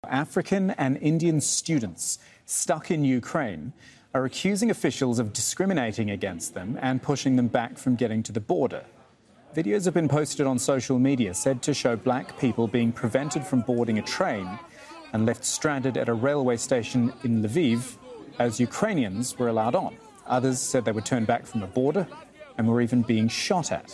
African and Indian students stuck in Ukraine are accusing officials of discriminating against them and pushing them back from getting to the border. Videos have been posted on social media said to show black people being prevented from boarding a train and left stranded at a railway station in Lviv as Ukrainians were allowed on. Others said they were turned back from the border and were even being shot at.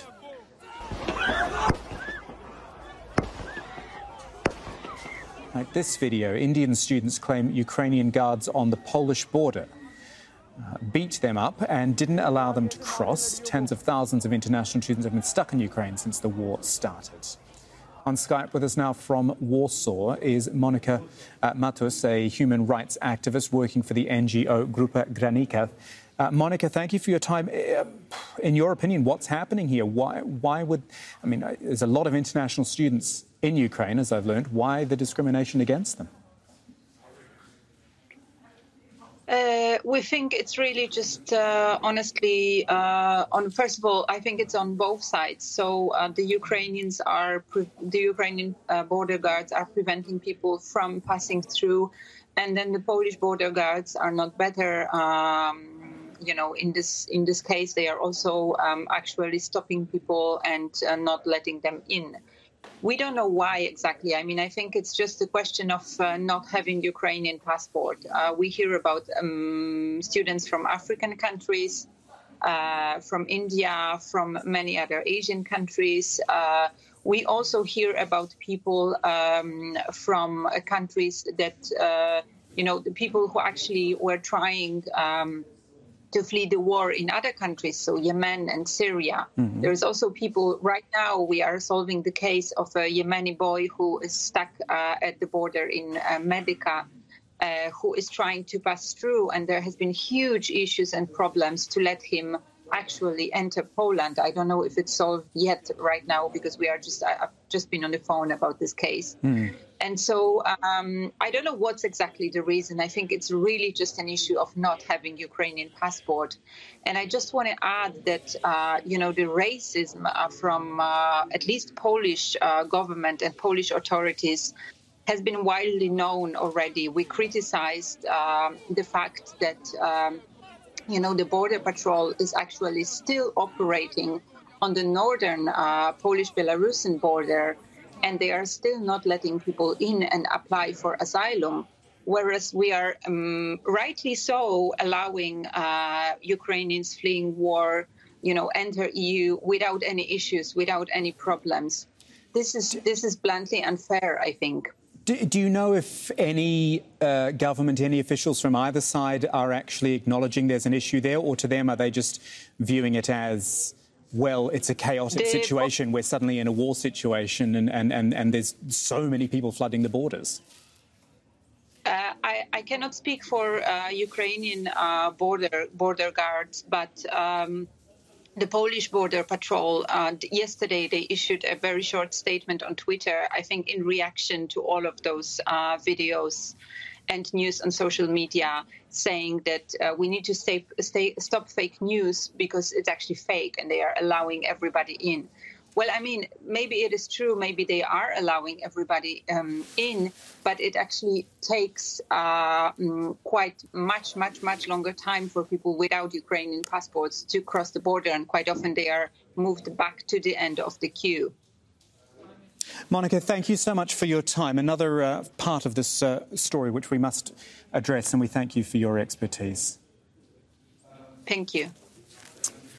Like this video, Indian students claim Ukrainian guards on the Polish border beat them up and didn't allow them to cross. Tens of thousands of international students have been stuck in Ukraine since the war started. On Skype with us now from Warsaw is Monika Matus, a human rights activist working for the NGO Grupa Granica. Monika, thank you for your time. In your opinion, what's happening here? Why would, I mean, there's a lot of international students in Ukraine, as I've learned. Why the discrimination against them? We think it's really just, honestly, first of all, I think it's on both sides. So the Ukrainian border guards are preventing people from passing through, and then the Polish border guards are not better. In this case, they are also actually stopping people and not letting them in. We don't know why exactly. I mean, I think it's just a question of not having Ukrainian passport. We hear about students from African countries, from India, from many other Asian countries. We also hear about people from countries that, the people who actually were trying to flee the war in other countries, so Yemen and Syria. Mm-hmm. There's also people, right now we are solving the case of a Yemeni boy who is stuck at the border in Medica, who is trying to pass through, and there has been huge issues and problems to let him actually enter Poland. I don't know if it's solved yet right now, because I've just been on the phone about this case. Mm. And so I don't know what's exactly the reason. I think it's really just an issue of not having Ukrainian passport. And I just want to add that, the racism from at least Polish government and Polish authorities has been widely known already. We criticized the fact that, the Border Patrol is actually still operating on the northern Polish-Belarusian border, and they are still not letting people in and apply for asylum, whereas we are rightly so allowing Ukrainians fleeing war, enter EU without any issues, without any problems. This is bluntly unfair, I think. Do you know if any government, any officials from either side are actually acknowledging there's an issue there, or to them are they just viewing it as, well, it's a chaotic situation, we're suddenly in a war situation and there's so many people flooding the borders? I cannot speak for Ukrainian border guards, but the Polish Border Patrol, yesterday they issued a very short statement on Twitter, I think in reaction to all of those videos and news on social media, saying that we need to stop fake news because it's actually fake and they are allowing everybody in. Well, I mean, maybe it is true, maybe they are allowing everybody in, but it actually takes quite much longer time for people without Ukrainian passports to cross the border, and quite often they are moved back to the end of the queue. Monika, thank you so much for your time. Another part of this story which we must address, and we thank you for your expertise. Thank you.